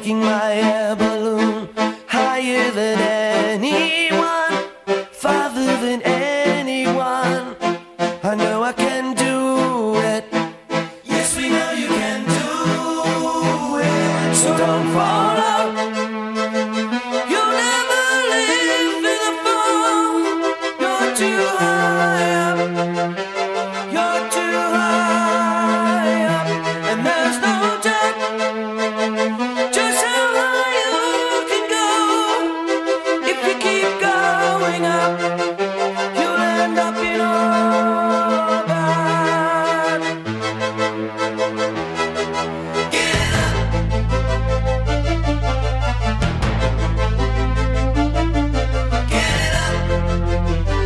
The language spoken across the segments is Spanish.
making my air balloon higher than anyone, farther than anyone. I know I can do it. Yes, we know you can do it. So don't fall out. You'll never live in a fall. You're too high up. You're too high up. And there's no doubt just how high you can go. If you keep going up, you'll end up in orbit. Get up. Get up.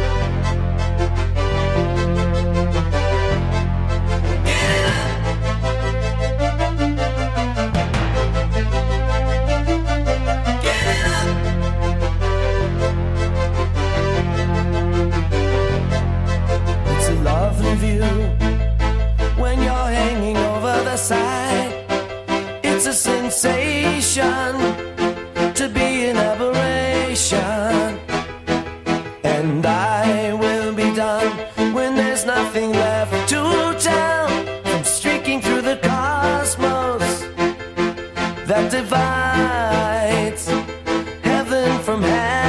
It's a lovely view when you're hanging over the side. It's a sensation to be an aberration. And I will be done when there's nothing left to tell. From streaking through the cosmos that divides heaven from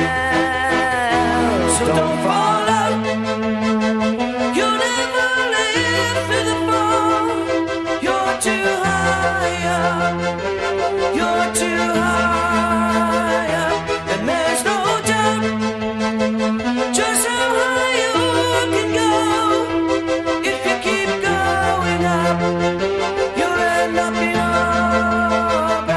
hell. So don't fall out. You'll never live in the fall. You're too high up. You're too high up. And there's no doubt just how high you can go. If you keep going up, you'll end up in orbit.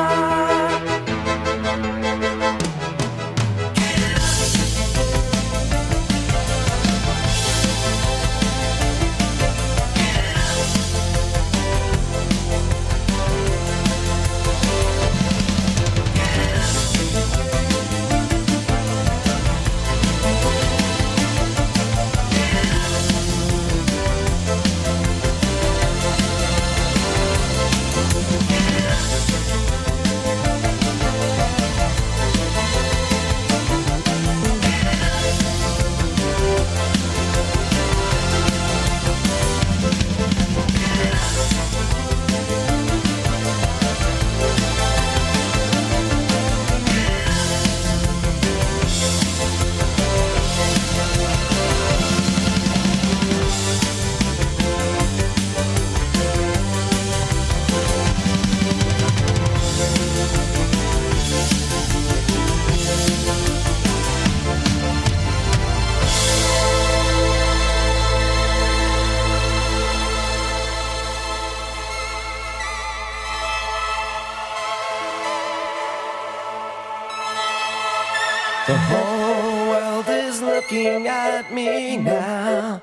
The whole world is looking at me now.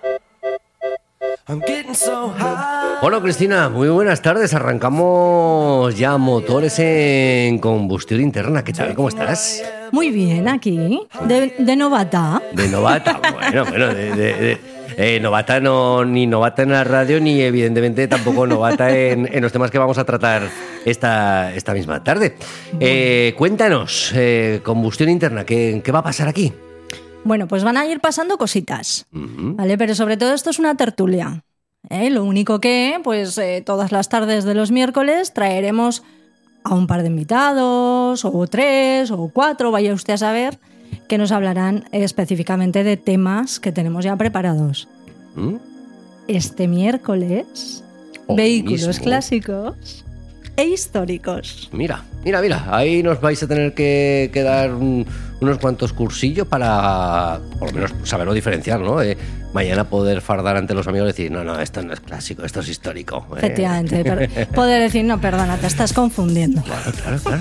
I'm getting so high. Hola Cristina, muy buenas tardes. Arrancamos ya motores en combustión interna. ¿Qué tal? ¿Cómo estás? Muy bien, aquí. De novata. De novata, bueno, novata no, ni novata en la radio, ni evidentemente tampoco novata en los temas que vamos a tratar esta misma tarde. Cuéntanos, combustión interna, ¿qué va a pasar aquí? Bueno, pues van a ir pasando cositas, ¿vale? Pero sobre todo esto es una tertulia. Lo único que, pues todas las tardes de los miércoles traeremos a un par de invitados, o 3, o 4, vaya usted a saber, que nos hablarán específicamente de temas que tenemos ya preparados. Este miércoles, vehículos mismo. Clásicos e históricos. Mira, ahí nos vais a tener que dar unos cuantos cursillos para, por lo menos, saberlo diferenciar, ¿no? Mañana poder fardar ante los amigos y decir, no, esto no es clásico, esto es histórico. Efectivamente, poder decir, no, perdona, te estás confundiendo. Claro.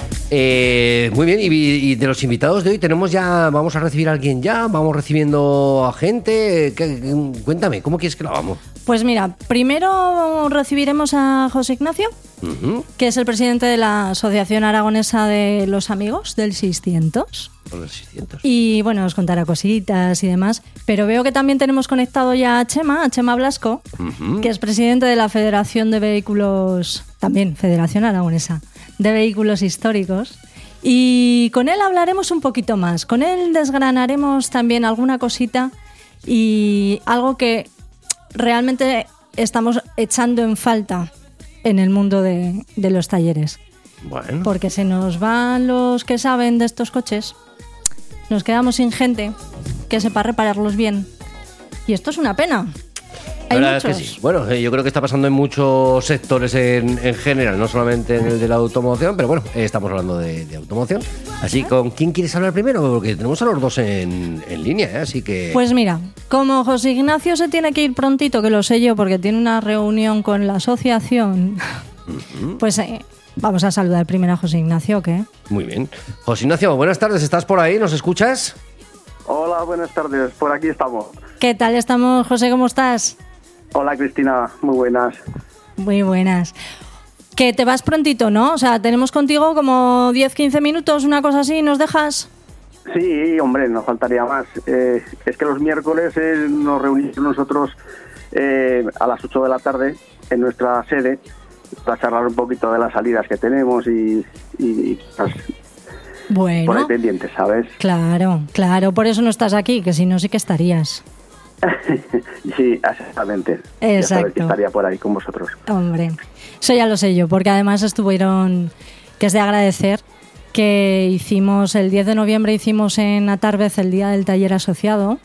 Muy bien, y de los invitados de hoy vamos a recibir a alguien ya, vamos recibiendo a gente. Cuéntame, ¿cómo quieres que lo hagamos? Pues mira, primero recibiremos a José Ignacio, que es el presidente de la Asociación Aragonesa de los Amigos del 600. Por el 600. Y bueno, nos contará cositas y demás. Pero veo que también tenemos conectado ya a Chema Blasco, que es presidente de la Federación de Vehículos, también Federación Aragonesa, de vehículos históricos. Y con él hablaremos un poquito más. Con él desgranaremos también alguna cosita y algo que realmente estamos echando en falta en el mundo de los talleres. Bueno. Porque se nos van los que saben de estos coches, nos quedamos sin gente que sepa repararlos bien. Y esto es una pena. La Hay verdad muchos. es que sí. Bueno, yo creo que está pasando en muchos sectores en general, no solamente en el de la automoción, pero bueno, estamos hablando de automoción. Así, ¿con quién quieres hablar primero? Porque tenemos a los dos en línea, ¿eh? Así que... Pues mira, como José Ignacio se tiene que ir prontito, que lo sé yo, porque tiene una reunión con la asociación, pues vamos a saludar primero a José Ignacio, ¿o qué? Muy bien. José Ignacio, buenas tardes, ¿estás por ahí? ¿Nos escuchas? Hola, buenas tardes. Por aquí estamos. ¿Qué tal estamos, José? ¿Cómo estás? Hola, Cristina. Muy buenas. Muy buenas. Que te vas prontito, ¿no? O sea, tenemos contigo como 10-15 minutos, una cosa así, ¿nos dejas? Sí, hombre, nos faltaría más. Es que los miércoles nos reunimos nosotros a las 8 de la tarde en nuestra sede para charlar un poquito de las salidas que tenemos y pues, Bueno. por ahí pendientes, ¿sabes? Claro, por eso no estás aquí, que si no sí que estarías. Sí, exactamente. Ya sabes Exacto. que estaría por ahí con vosotros. Hombre, eso ya lo sé yo, porque además estuvieron, que es de agradecer, que hicimos el 10 de noviembre, hicimos en Atarbez el Día del Taller Asociado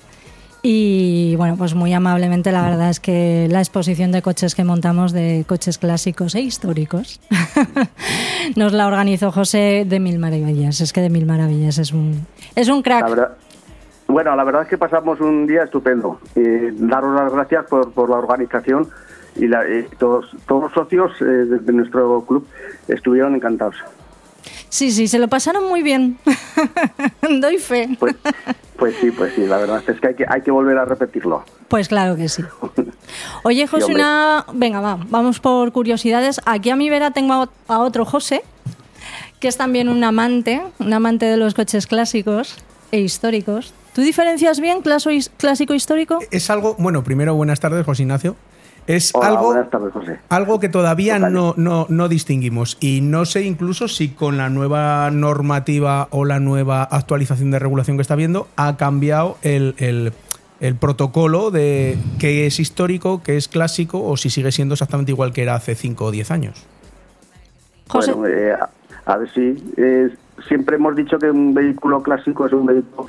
y bueno, pues muy amablemente la verdad es que la exposición de coches que montamos, de coches clásicos e históricos, nos la organizó José de Mil Maravillas. Es que de Mil Maravillas es un crack. La verdad es que pasamos un día estupendo. Daros las gracias por la organización y todos los socios de nuestro club estuvieron encantados. Sí, se lo pasaron muy bien. Doy fe. Pues sí, la verdad es que hay que volver a repetirlo. Pues claro que sí. Oye, José, Sí, venga, vamos por curiosidades. Aquí a mi vera tengo a otro José, que es también un amante de los coches clásicos e históricos. ¿Tú diferencias bien clásico histórico? Es algo, bueno, primero buenas tardes, José Ignacio. Es Hola, buenas tardes, José. algo que todavía no distinguimos y no sé incluso si con la nueva normativa o la nueva actualización de regulación que está viendo ha cambiado el protocolo de qué es histórico, qué es clásico o si sigue siendo exactamente igual que era hace 5 o 10 años. José. Bueno, a ver si siempre hemos dicho que un vehículo clásico es un vehículo...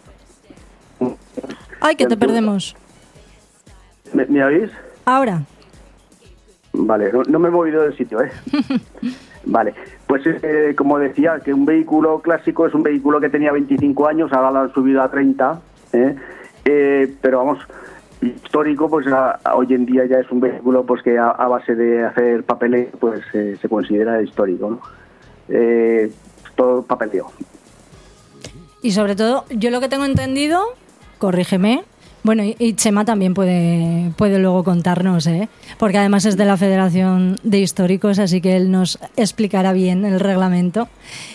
Ay, que te perdemos. ¿Me oís? Ahora. Vale, no me he movido del sitio, ¿eh? Vale, pues como decía, que un vehículo clásico es un vehículo que tenía 25 años, ahora lo han subido a 30, pero vamos, histórico, pues hoy en día ya es un vehículo pues que a base de hacer papeleo, pues se considera histórico, ¿no? Todo papeleo. Y sobre todo, yo lo que tengo entendido, corrígeme, bueno, y Chema también puede luego contarnos, porque además es de la Federación de Históricos, así que él nos explicará bien el reglamento.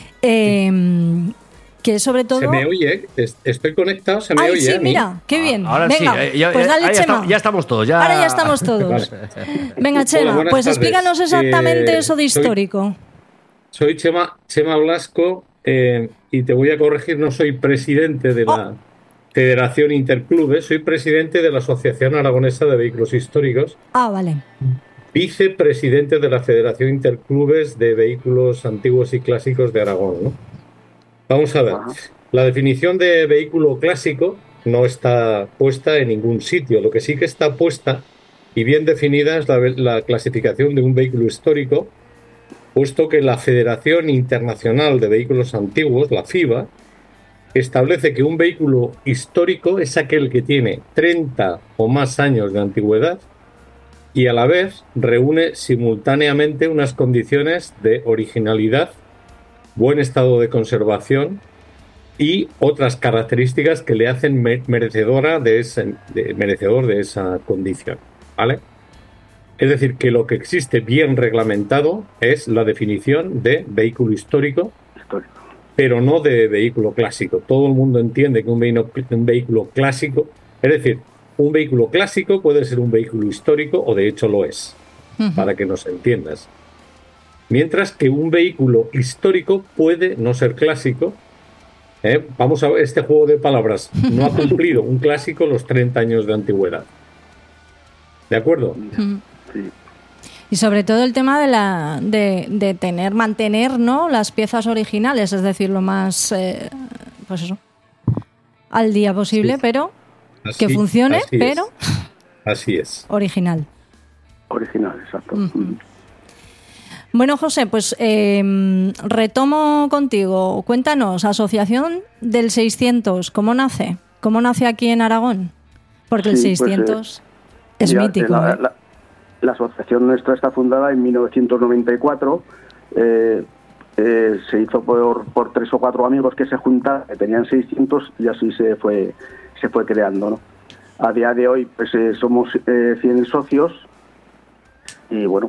Que sobre todo... Se me oye, estoy conectado, se me Ay, oye. sí, a mí. mira, qué bien. Ahora Venga, sí, pues dale, Chema. ya estamos todos. Ahora ya estamos todos. Venga, Chema, Hola, buenas pues tardes. explícanos exactamente eso de soy- histórico. Soy Chema Blasco y te voy a corregir, no soy presidente de la Federación Interclubes, soy presidente de la Asociación Aragonesa de Vehículos Históricos, Ah, vale. vicepresidente de la Federación Interclubes de Vehículos Antiguos y Clásicos de Aragón, ¿no? Vamos a ver, Ajá. la definición de vehículo clásico no está puesta en ningún sitio, lo que sí que está puesta y bien definida es la clasificación de un vehículo histórico, puesto que la Federación Internacional de Vehículos Antiguos, la FIVA, establece que un vehículo histórico es aquel que tiene 30 o más años de antigüedad y a la vez reúne simultáneamente unas condiciones de originalidad, buen estado de conservación y otras características que le hacen merecedor de esa condición, ¿vale? Es decir, que lo que existe bien reglamentado es la definición de vehículo histórico, pero no de vehículo clásico. Todo el mundo entiende que un vehículo clásico, es decir, un vehículo clásico puede ser un vehículo histórico o de hecho lo es, para que nos entiendas. Mientras que un vehículo histórico puede no ser clásico. Vamos a ver, este juego de palabras. No ha cumplido un clásico los 30 años de antigüedad. ¿De acuerdo? Sí. Y sobre todo el tema de mantener, ¿no?, las piezas originales, es decir, lo más, pues eso, al día posible, Sí. pero Así- que funcione, así es. pero Así es. original. Original, exacto. Bueno, José, pues retomo contigo. Cuéntanos, Asociación del 600, ¿cómo nace? ¿Cómo nace aquí en Aragón? Porque el Sí, pues, 600 es Ya, mítico. la asociación nuestra está fundada en 1994. Se hizo por 3 o 4 amigos que se juntaron, que tenían 600, y así se fue creando, ¿no? A día de hoy pues somos 100 socios y bueno.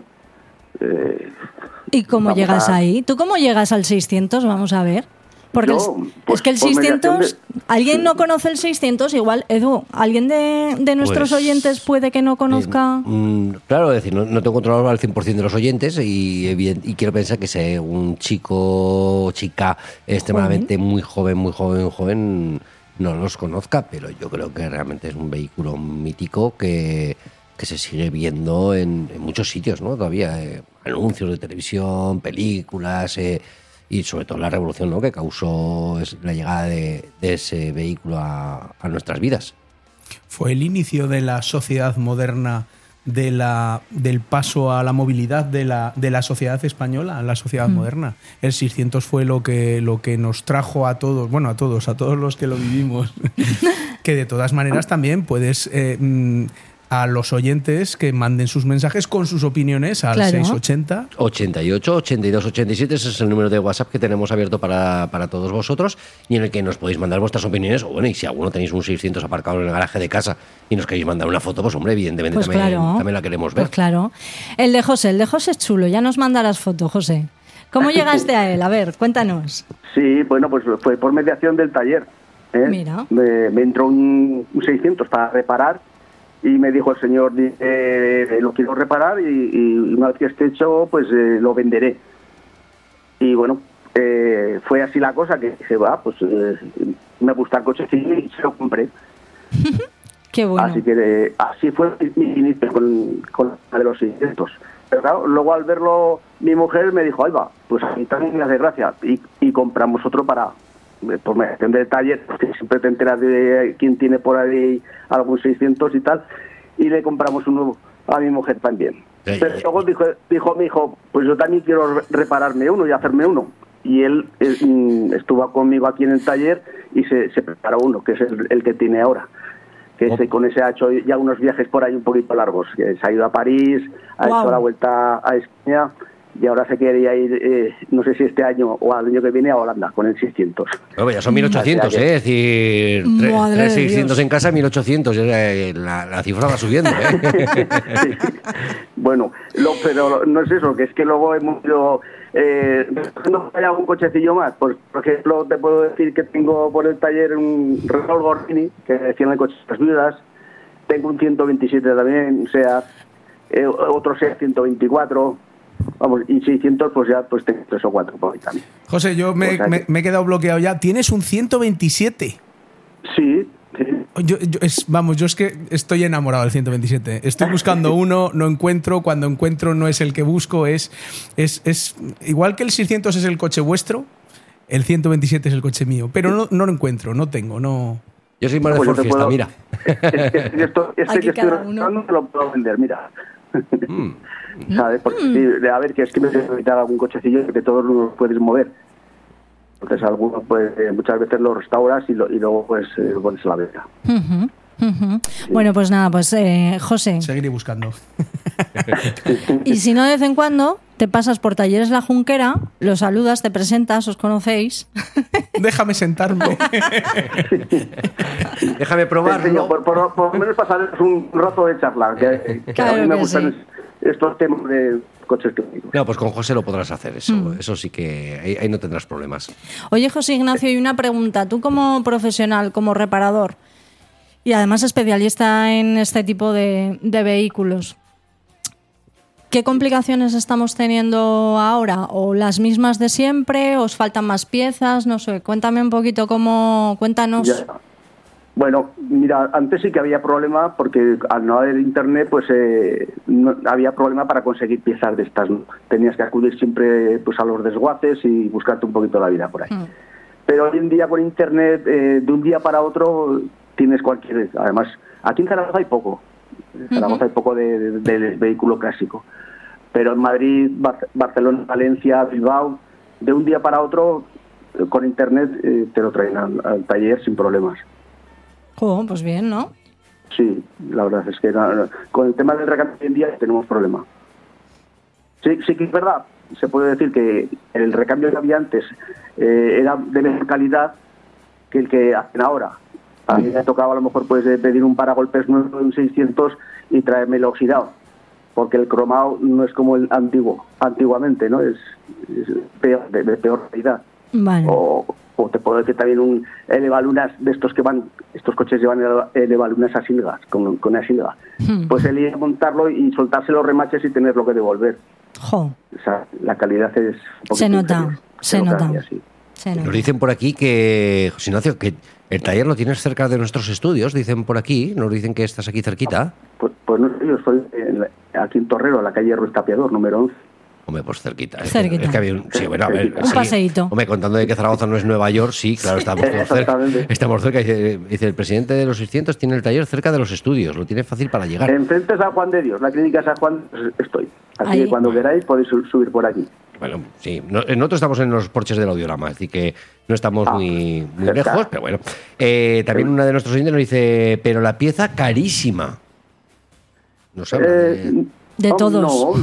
¿Y cómo vamos llegas a- ahí? ¿Tú cómo llegas al 600? Vamos a ver. Porque Yo, pues, es que el por mediación 600, ¿alguien no conoce el 600? Igual, Edu, ¿alguien de nuestros Pues, oyentes puede que no conozca? Claro, es decir, no tengo controlado al 100% de los oyentes y quiero pensar que sea un chico o chica extremadamente muy joven, no los conozca, pero yo creo que realmente es un vehículo mítico que se sigue viendo en muchos sitios, ¿no? Todavía anuncios de televisión, películas y sobre todo la revolución, ¿no?, que causó la llegada de ese vehículo a nuestras vidas. Fue el inicio de la sociedad moderna, del paso a la movilidad de la sociedad española, la sociedad moderna. El 600 fue lo que nos trajo a todos, bueno, a todos los que lo vivimos, que de todas maneras también puedes... a los oyentes que manden sus mensajes con sus opiniones al Claro. 680 88 82 87, ese es el número de WhatsApp que tenemos abierto para todos vosotros y en el que nos podéis mandar vuestras opiniones. O bueno, y si alguno tenéis un 600 aparcado en el garaje de casa y nos queréis mandar una foto, pues hombre, evidentemente Pues claro. también la queremos ver. Pues claro. El de José es chulo. Ya nos mandarás foto, José. ¿Cómo llegaste a él? A ver, cuéntanos. Sí, bueno, pues fue por mediación del taller. Mira. Me entró un 600 para reparar y me dijo el señor, lo quiero reparar y una vez que esté hecho, pues lo venderé. Y bueno, fue así la cosa que dije, pues me gusta el cochecillo y se lo compré. Qué bueno. Así que así fue mi inicio con la de los 600. Pero claro, luego al verlo, mi mujer me dijo, ahí va, pues a mí también me hace gracia. Y compramos otro por mediación del taller, porque siempre te enteras de quién tiene por ahí algún 600 y tal, y le compramos un nuevo a mi mujer también. Pero luego dijo mi hijo, pues yo también quiero repararme uno y hacerme uno. Y él estuvo conmigo aquí en el taller y se preparó uno, que es el que tiene ahora. Que con ese ha hecho ya unos viajes por ahí un poquito largos. Que se ha ido a París, ha hecho la vuelta a España y ahora se quería ir, no sé si este año o al año que viene, a Holanda con el 600. Bueno, ya son 1800, es decir, Madre tres de 600 Dios. en casa, 1800. La cifra va subiendo, ¿eh? Sí. Bueno, pero no es eso, que es que luego hemos ido... ¿no hay algún cochecillo más? Pues, por ejemplo, te puedo decir que tengo por el taller un Renault Gordini, que decían el coche de las viudas. Tengo un 127 también, o sea, otro SEAT 124... Vamos, y 600 pues ya pues tengo 3 o 4 por ahí también. José, yo me he quedado bloqueado ya. ¿Tienes un 127? Sí. Yo es que estoy enamorado del 127. Estoy buscando uno, no encuentro. Cuando encuentro no es el que busco. Es igual que el 600 es el coche vuestro, el 127 es el coche mío. Pero no lo encuentro, no tengo, no... Yo soy más de Pues yo Ford te Fiesta, puedo- mira. Aquí que estoy cada uno. reparando te lo puedo vender, mira. ¿Sabes? Porque sí, a ver, que es que me necesitas algún cochecillo que todos los puedes mover. Entonces algunos pues muchas veces lo restauras y luego pues lo pones a la venta. Ujú, ujú. Bueno, pues nada, pues José, Seguiré buscando. y si no de vez en cuando te pasas por Talleres La Junquera, lo saludas, te presentas, os conocéis. Déjame sentarme. Déjame Sí, probarlo. por lo menos pasar un rato de charla, que Claro a mí me que gustan sí. estos temas de coches clásicos. No, pues con José lo podrás hacer, eso sí que ahí no tendrás problemas. Oye, José Ignacio, y una pregunta. Tú como profesional, como reparador, y además especialista en este tipo de vehículos, ¿Qué complicaciones estamos teniendo ahora? ¿O las mismas de siempre? ¿Os faltan más piezas? No sé, cuéntame un poquito cuéntanos. Ya. Bueno, mira, antes sí que había problema porque al no haber internet, pues no, había problema para conseguir piezas de estas, ¿no? Tenías que acudir siempre pues a los desguaces y buscarte un poquito la vida por ahí. Pero hoy en día con internet, de un día para otro, tienes cualquier... Además, aquí en Zaragoza hay poco. En Zaragoza hay poco de vehículo clásico. Pero en Madrid, Barcelona, Valencia, Bilbao, de un día para otro, con internet te lo traen al taller sin problemas. Pues bien, ¿no? Sí, la verdad es que con el tema del recambio hoy en día tenemos problema. Sí que es verdad, se puede decir que el recambio que había antes era de mejor calidad que el que hacen ahora. A mí me tocaba a lo mejor pues pedir un paragolpes nuevo de un 600 y traérmelo oxidado, porque el cromado no es como el antiguamente, ¿no? Es peor, de peor calidad. Vale. O te puedo decir también un elevalunas de estos que van, estos coches llevan elevalunas a silgas, con una silga. Pues el ir a montarlo y soltarse los remaches y tenerlo que devolver. O sea, la calidad es un poquito se nota. Así. Nos dicen por aquí que, José Ignacio, que el taller lo tienes cerca de nuestros estudios, dicen por aquí, nos dicen que estás aquí cerquita. Pues no sé, yo estoy aquí en Torrero, la calle Ruiz Tapiador, número 11. Hombre, pues cerquita. Cerquita. Es que había sí, bueno, a ver, un paseíto. Hombre, contando de que Zaragoza no es Nueva York, sí, claro, estamos cerca. Estamos cerca. Dice, el presidente de los 600 tiene el taller cerca de los estudios, lo tiene fácil para llegar. Enfrente de San Juan de Dios, la clínica San Juan, estoy. Así que cuando queráis podéis subir por aquí. Bueno, sí, nosotros estamos en los porches del Audiorama, así que no estamos muy lejos, pero bueno. También una de nuestros oyentes nos dice, pero la pieza carísima. No sé. De todos.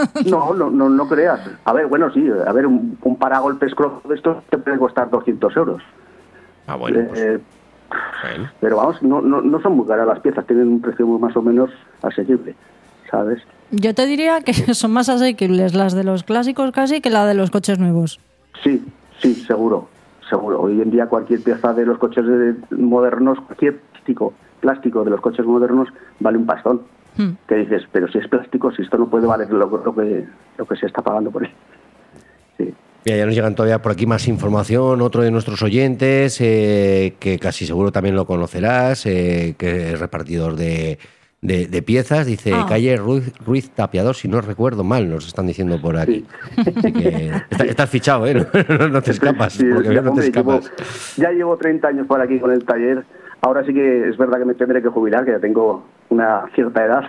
No creas. A ver, bueno, sí, a ver, un paragolpes cross de estos te puede costar 200 euros. Ah, bueno, pues, bueno. Pero vamos, no son muy caras las piezas, tienen un precio más o menos asequible, ¿sabes? Yo te diría que son más asequibles las de los clásicos casi que la de los coches nuevos. Sí, seguro. Hoy en día cualquier pieza de los coches modernos, cualquier plástico de los coches modernos vale un pastón. Que dices, pero si es plástico, si esto no puede valer lo que se está pagando por él. Sí. Mira, ya nos llegan todavía por aquí más información. Otro de nuestros oyentes, que casi seguro también lo conocerás, que es repartidor de piezas, dice calle Ruiz Tapiador, si no recuerdo mal, nos están diciendo por aquí. Sí. Así que estás fichado, ¿eh? No te escapas. Sí, no te escapas. Ya llevo 30 años por aquí con el taller. Ahora sí que es verdad que me tendré que jubilar, que ya tengo una cierta edad.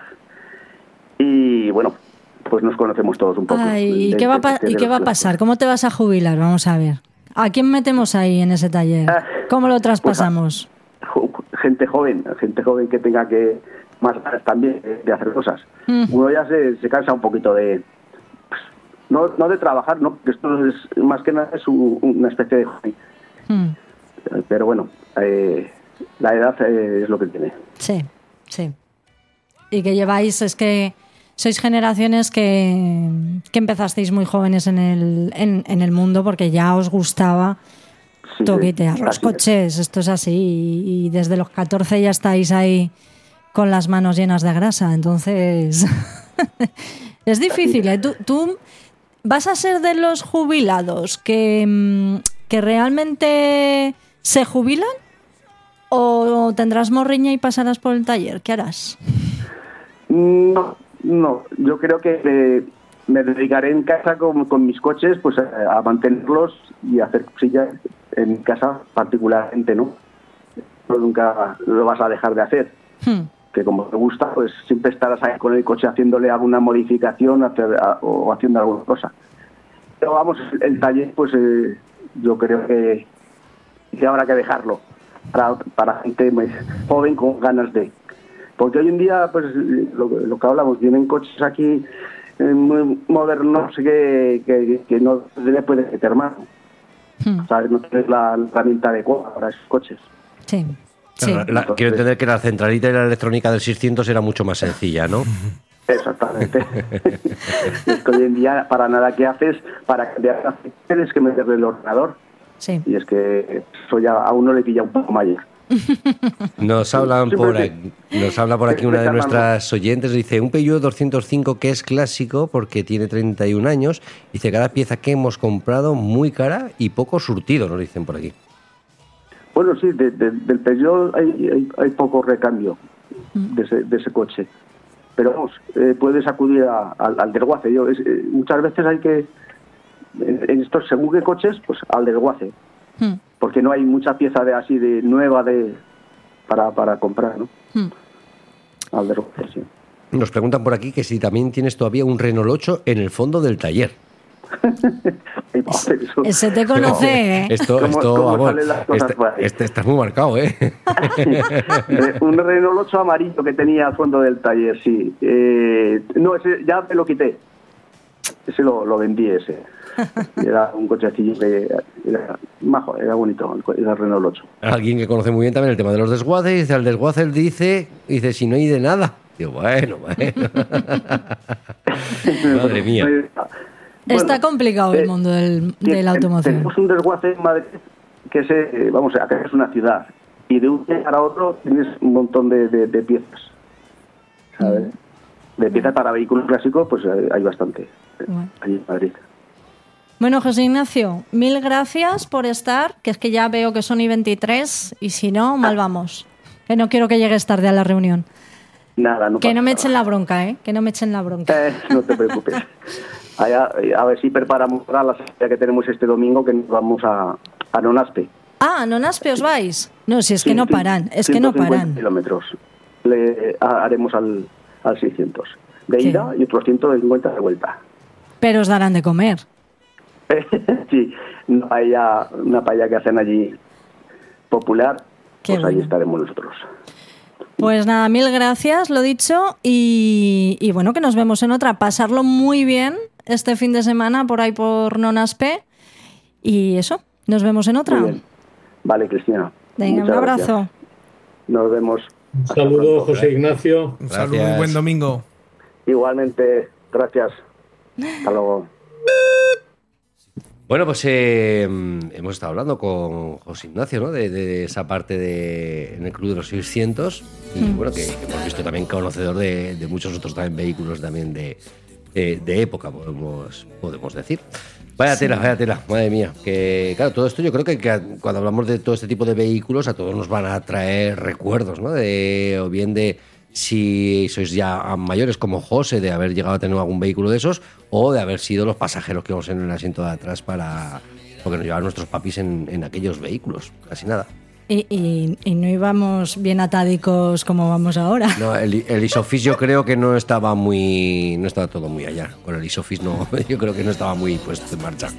Y bueno, pues nos conocemos todos un poco. ¿Y qué va a pasar? ¿Cómo te vas a jubilar? Vamos a ver. ¿A quién metemos ahí en ese taller? ¿Cómo lo traspasamos? Pues gente joven que tenga que más ganas también de hacer cosas. Uno ya se cansa un poquito de... No de trabajar, ¿no? Porque esto es más que nada es una especie de hobby. Pero bueno, la edad es lo que tiene. Sí. Y que lleváis, es que sois generaciones que empezasteis muy jóvenes en el mundo porque ya os gustaba toquetear los coches. Esto es así. Y desde los 14 ya estáis ahí con las manos llenas de grasa. Entonces, es difícil, ¿eh? ¿Tú vas a ser de los jubilados que realmente se jubilan? ¿O tendrás morriña y pasarás por el taller? ¿Qué harás? No. Yo creo que me dedicaré en casa con mis coches pues a mantenerlos y a hacer cosillas en mi casa particularmente, ¿no? Nunca lo vas a dejar de hacer. Que como te gusta, pues siempre estarás ahí con el coche haciéndole alguna modificación o haciendo alguna cosa. Pero vamos, el taller, pues yo creo que habrá que dejarlo para gente más joven con ganas de... Porque hoy en día, pues lo que hablamos, vienen coches aquí muy modernos que no se le puede meter mano. ¿Sabes? No tienes la herramienta adecuada para esos coches. Sí. Claro, quiero entender que la centralita y la electrónica del 600 era mucho más sencilla, ¿no? Exactamente. Es que hoy en día, para nada que haces, para cambiar tienes que meterle el ordenador. Sí. Y es que eso ya a uno le pilla un poco mayor. Nos hablan nos habla por aquí una de nuestras oyentes, dice, un Peugeot 205 que es clásico porque tiene 31 años, dice, cada pieza que hemos comprado muy cara y poco surtido, nos dicen por aquí. Bueno, sí, del Peugeot hay poco recambio de ese coche. Pero vamos, puedes acudir al desguace. Muchas veces hay que, en estos según qué coches, pues al desguace. Porque no hay mucha pieza de nueva para comprar, ¿no? Al desguace, sí. Nos preguntan por aquí que si también tienes todavía un Renault 8 en el fondo del taller. Ese te conoce, ¿eh? Esto, vamos, estás muy marcado, ¿eh? Un Renault 8 amarillo que tenía al fondo del taller, sí. No, ese ya me lo quité. Ese lo vendí, ese. Era un cochecillo que era majo, era bonito, era el Renault 8. Alguien que conoce muy bien también el tema de los desguaces, dice, al desguace él dice, si no hay de nada. Digo, bueno. Madre mía. Está complicado el mundo de la automoción. Tenemos un desguace en Madrid que acá es una ciudad y de un día para otro tienes un montón de piezas, ¿sabes? De piezas para vehículos clásicos, pues hay bastante allí en Madrid. Bueno, José Ignacio, 1000 gracias por estar, que es que ya veo que son y 23 y si no, mal vamos. Que no quiero que llegues tarde a la reunión. Nada, no pasa. Que no me echen la bronca, ¿eh? Que no me echen la bronca. No te preocupes. A ver si preparamos para la salida que tenemos este domingo, que nos vamos a Nonaspe. Ah, ¿a Nonaspe os vais? No, si es que no paran, es que no paran. Kilómetros. Haremos al 600 de ida y otros 150 de vuelta. Pero os darán de comer. Sí, una paella que hacen allí popular, pues ahí estaremos nosotros. Pues nada, 1000 gracias, lo dicho, y bueno, que nos vemos en otra. Pasarlo muy bien este fin de semana por ahí por Nonaspe y eso, nos vemos en otra. Muy bien. Vale, Cristina. Venga, un abrazo. Gracias. Nos vemos. Un saludo, José Ignacio. Un saludo y buen domingo. Igualmente, gracias. Hasta luego. Bueno, pues hemos estado hablando con José Ignacio, ¿no? De esa parte en el Club de los 600. Y bueno, que hemos visto también conocedor de muchos otros también vehículos también de época, podemos decir. Vaya tela, madre mía. Que claro, todo esto yo creo que cuando hablamos de todo este tipo de vehículos, a todos nos van a traer recuerdos, ¿no? O bien de si sois ya mayores como José, de haber llegado a tener algún vehículo de esos, o de haber sido los pasajeros que íbamos en el asiento de atrás porque nos llevaban nuestros papis en aquellos vehículos, casi nada. Y no íbamos bien atádicos como vamos ahora. No, el Isofix yo creo que no estaba todo muy allá. Con el Isofix no, yo creo que no estaba muy puesto en marcha.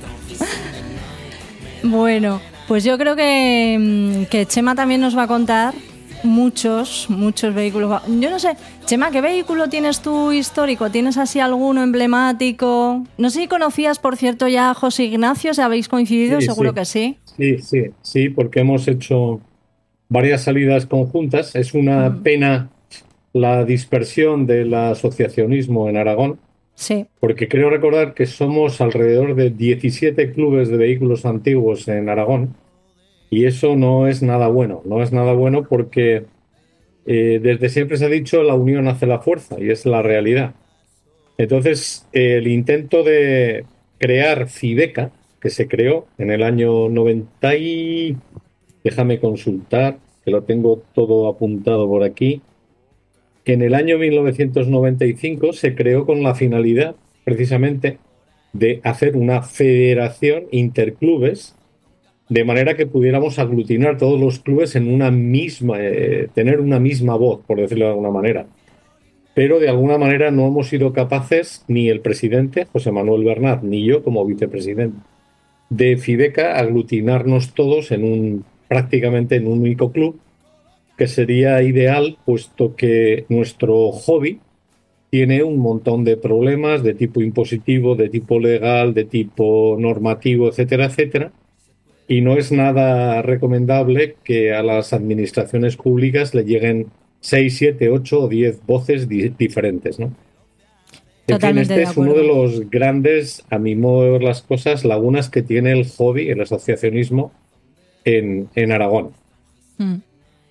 Bueno, pues yo creo que Chema también nos va a contar muchos vehículos. Yo no sé, Chema, ¿qué vehículo tienes tú histórico? ¿Tienes así alguno emblemático? No sé si conocías, por cierto, ya a José Ignacio, ¿si habéis coincidido? Seguro que sí. Sí, porque hemos hecho varias salidas conjuntas. Es una pena la dispersión del asociacionismo en Aragón. Sí. Porque creo recordar que somos alrededor de 17 clubes de vehículos antiguos en Aragón. Y eso no es nada bueno. No es nada bueno porque desde siempre se ha dicho la unión hace la fuerza, y es la realidad. Entonces, el intento de crear Fideca, que se creó en el año 90 y... Déjame consultar, que lo tengo todo apuntado por aquí. Que en el año 1995 se creó con la finalidad, precisamente, de hacer una federación interclubes, de manera que pudiéramos aglutinar todos los clubes en una misma, tener una misma voz, por decirlo de alguna manera. Pero de alguna manera no hemos sido capaces, ni el presidente, José Manuel Bernat, ni yo como vicepresidente de Fideca, aglutinarnos todos prácticamente en un único club, que sería ideal, puesto que nuestro hobby tiene un montón de problemas de tipo impositivo, de tipo legal, de tipo normativo, etcétera, etcétera. Y no es nada recomendable que a las administraciones públicas le lleguen 6, 7, 8 o 10 voces diferentes, ¿no? En fin, este es uno de los grandes, a mi modo de ver las cosas, lagunas que tiene el hobby, el asociacionismo en Aragón.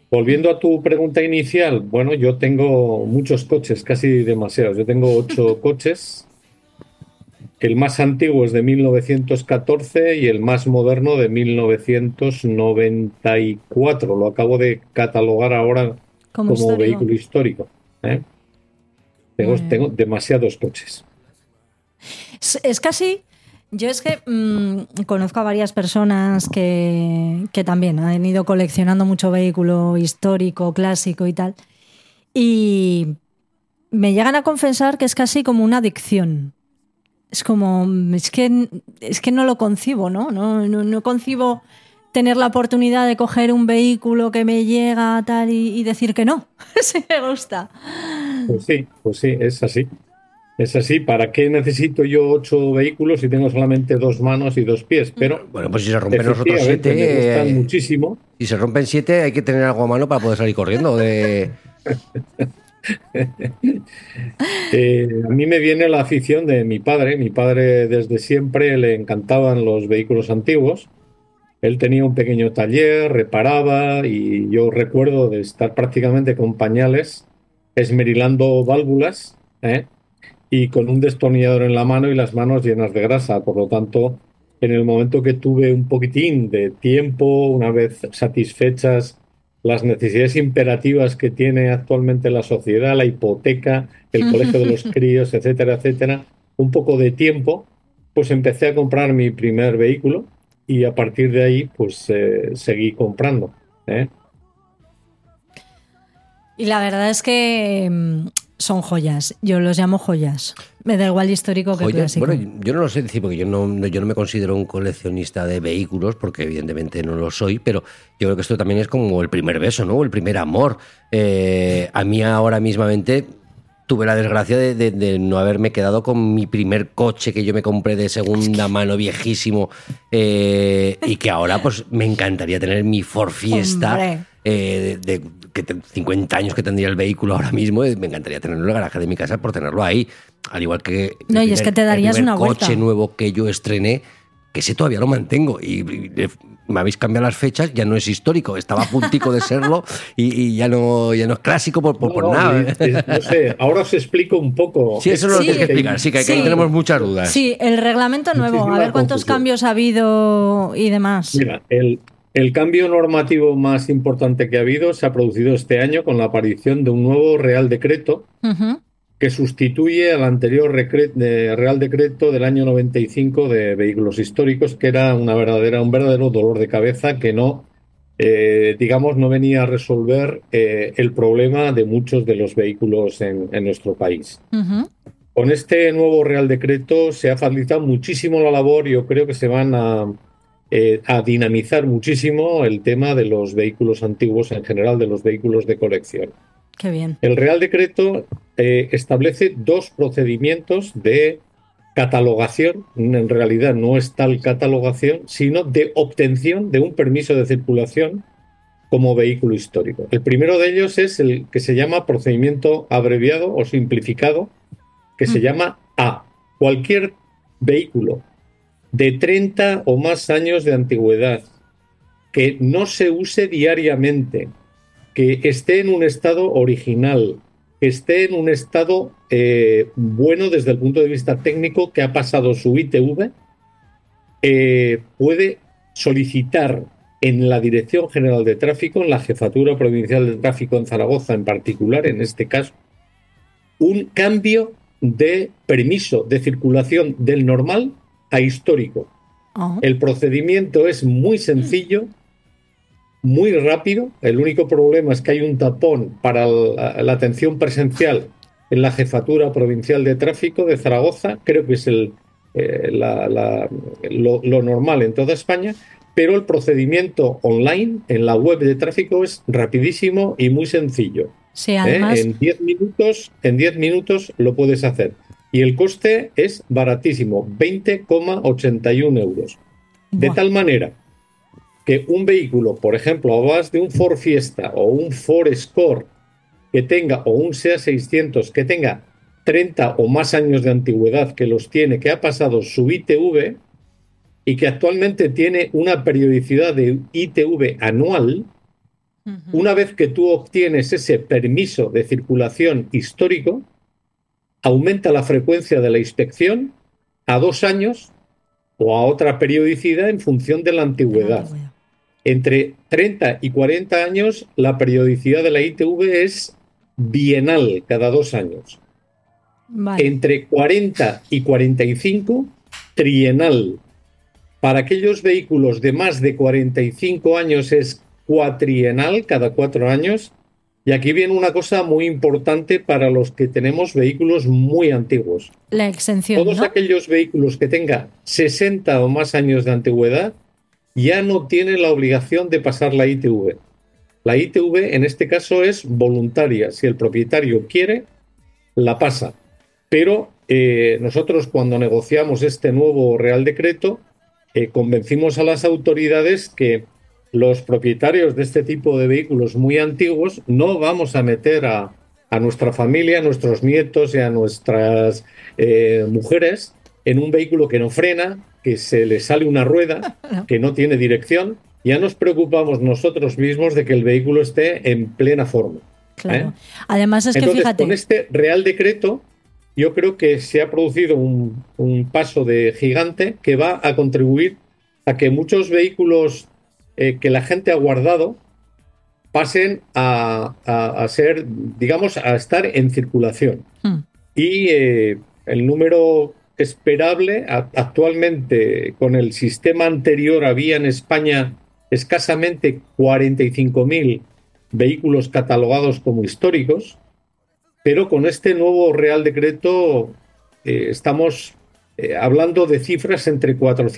Volviendo a tu pregunta inicial, bueno, yo tengo muchos coches, casi demasiados. Yo tengo 8 coches. El más antiguo es de 1914 y el más moderno de 1994. Lo acabo de catalogar ahora Como como histórico. vehículo histórico. ¿eh? Tengo demasiados coches. Es casi... Yo es que conozco a varias personas que también han ido coleccionando mucho vehículo histórico, clásico y tal. Y me llegan a confesar que es casi como una adicción. Es como, es que no lo concibo, ¿no? No concibo tener la oportunidad de coger un vehículo que me llega tal y decir que no. Sí me gusta. Pues sí, es así. Es así. ¿Para qué necesito yo 8 vehículos si tengo solamente 2 manos y 2 pies? Pero Bueno, pues si se rompen los otros efectivamente 7, me gustan muchísimo. si se rompen 7 hay que tener algo a mano para poder salir corriendo. A mí me viene la afición de mi padre. Mi padre desde siempre le encantaban los vehículos antiguos. Él tenía un pequeño taller, reparaba y yo recuerdo de estar prácticamente con pañales esmerilando válvulas, y con un destornillador en la mano y las manos llenas de grasa. Por lo tanto, en el momento que tuve un poquitín de tiempo, una vez satisfechas las necesidades imperativas que tiene actualmente la sociedad, la hipoteca, el colegio de los críos, etcétera, etcétera, un poco de tiempo, pues empecé a comprar mi primer vehículo y a partir de ahí, pues seguí comprando. Y la verdad es que son joyas. Yo los llamo joyas. Me da igual histórico que Joyas, clásico. bueno, yo no lo sé decir porque yo no me considero un coleccionista de vehículos porque evidentemente no lo soy, pero yo creo que esto también es como el primer beso, ¿no? El primer amor. A mí ahora mismamente tuve la desgracia de no haberme quedado con mi primer coche que yo me compré de segunda mano viejísimo, y que ahora pues me encantaría tener mi Ford Fiesta. De 50 años que tendría el vehículo ahora mismo, me encantaría tenerlo en el garaje de mi casa por tenerlo ahí. Al igual que No, y es que te darías el una primer vuelta. coche nuevo que yo estrené, que ese todavía lo mantengo. Y me habéis cambiado las fechas, ya no es histórico, estaba a puntico de serlo y ya no es clásico por nada. No sé, ahora os explico un poco. Sí, eso no lo tienes que explicar, sí, que ahí tenemos muchas dudas. Sí, el reglamento nuevo, Muchísima a ver cuántos confusión. cambios ha habido y demás. Mira, el cambio normativo más importante que ha habido se ha producido este año con la aparición de un nuevo Real Decreto Ujú. que sustituye al anterior Real Decreto del año 95 de vehículos históricos, que era un verdadero dolor de cabeza que no venía a resolver el problema de muchos de los vehículos en nuestro país. Ujú. Con este nuevo Real Decreto se ha facilitado muchísimo la labor y yo creo que se van a dinamizar muchísimo el tema de los vehículos antiguos en general, de los vehículos de colección. Qué bien. El Real Decreto establece 2 procedimientos de catalogación, en realidad no es tal catalogación, sino de obtención de un permiso de circulación como vehículo histórico. El primero de ellos es el que se llama procedimiento abreviado o simplificado, que se llama A. Cualquier vehículo de 30 o más años de antigüedad que no se use diariamente, que esté en un estado original, que esté en un estado bueno desde el punto de vista técnico, que ha pasado su ITV, puede solicitar en la Dirección General de Tráfico, en la Jefatura Provincial de Tráfico en Zaragoza en particular, en este caso, un cambio de permiso de circulación del normal a histórico. Oh. El procedimiento es muy sencillo, muy rápido. El único problema es que hay un tapón para la atención presencial en la Jefatura Provincial de Tráfico de Zaragoza. Creo que es lo normal en toda España, pero el procedimiento online en la web de tráfico es rapidísimo y muy sencillo. Sí, además... En 10 minutos lo puedes hacer. Y el coste es baratísimo, 20,81 euros. De tal manera que un vehículo, por ejemplo, hablas de un Ford Fiesta o un Ford Escort que tenga, o un SEA 600 que tenga 30 o más años de antigüedad, que los tiene, que ha pasado su ITV y que actualmente tiene una periodicidad de ITV anual, Una vez que tú obtienes ese permiso de circulación histórico, aumenta la frecuencia de la inspección a 2 años o a otra periodicidad en función de la antigüedad. Entre 30 y 40 años, la periodicidad de la ITV es bienal, cada 2 años. Vale. Entre 40 y 45, trienal. Para aquellos vehículos de más de 45 años es cuatrienal, cada 4 años. Y aquí viene una cosa muy importante para los que tenemos vehículos muy antiguos. La exención, Todos ¿no? aquellos vehículos que tengan 60 o más años de antigüedad ya no tienen la obligación de pasar la ITV. La ITV en este caso es voluntaria. Si el propietario quiere, la pasa. Pero nosotros cuando negociamos este nuevo Real Decreto, convencimos a las autoridades que los propietarios de este tipo de vehículos muy antiguos no vamos a meter a nuestra familia, a nuestros nietos y a nuestras mujeres en un vehículo que no frena, que se le sale una rueda, que no tiene dirección. Ya nos preocupamos nosotros mismos de que el vehículo esté en plena forma. Claro. Además es que Entonces, fíjate. con este Real Decreto, yo creo que se ha producido un paso de gigante que va a contribuir a que muchos vehículos que la gente ha guardado pasen a ser, digamos, a estar en circulación. Y el número esperable, actualmente con el sistema anterior había en España escasamente 45.000 vehículos catalogados como históricos, pero con este nuevo Real Decreto estamos hablando de cifras entre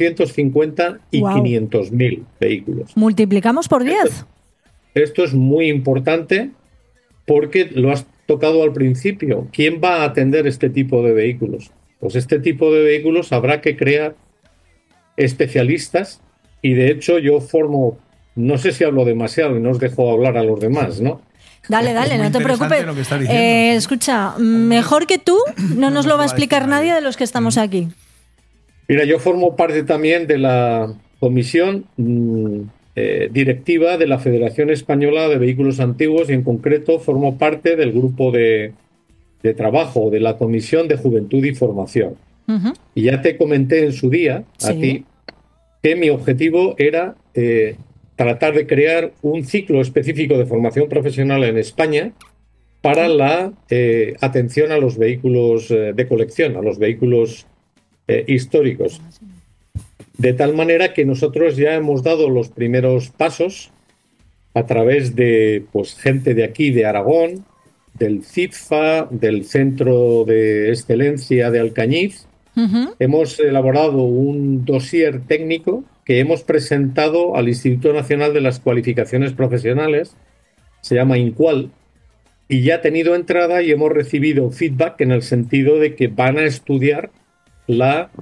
450 y 500.000 vehículos. Multiplicamos por 10. Esto es muy importante porque lo has tocado al principio. ¿Quién va a atender este tipo de vehículos? Pues este tipo de vehículos habrá que crear especialistas y de hecho yo formo, no sé si hablo demasiado y no os dejo hablar a los demás, ¿no? Dale, Es muy no te interesante preocupes. lo que estás diciendo. Escucha, mejor que tú no nos lo va a explicar nadie de los que estamos aquí. Mira, yo formo parte también de la comisión directiva de la Federación Española de Vehículos Antiguos y en concreto formo parte del grupo de trabajo de la Comisión de Juventud y Formación. Y ya te comenté en su día a ti que mi objetivo era tratar de crear un ciclo específico de formación profesional en España para la atención a los vehículos de colección, a los vehículos históricos. De tal manera que nosotros ya hemos dado los primeros pasos a través de pues, gente de aquí, de Aragón, del CIFA, del Centro de Excelencia de Alcañiz. Hemos elaborado un dossier técnico que hemos presentado al Instituto Nacional de las Cualificaciones Profesionales, se llama INCUAL, y ya ha tenido entrada y hemos recibido feedback en el sentido de que van a estudiar la,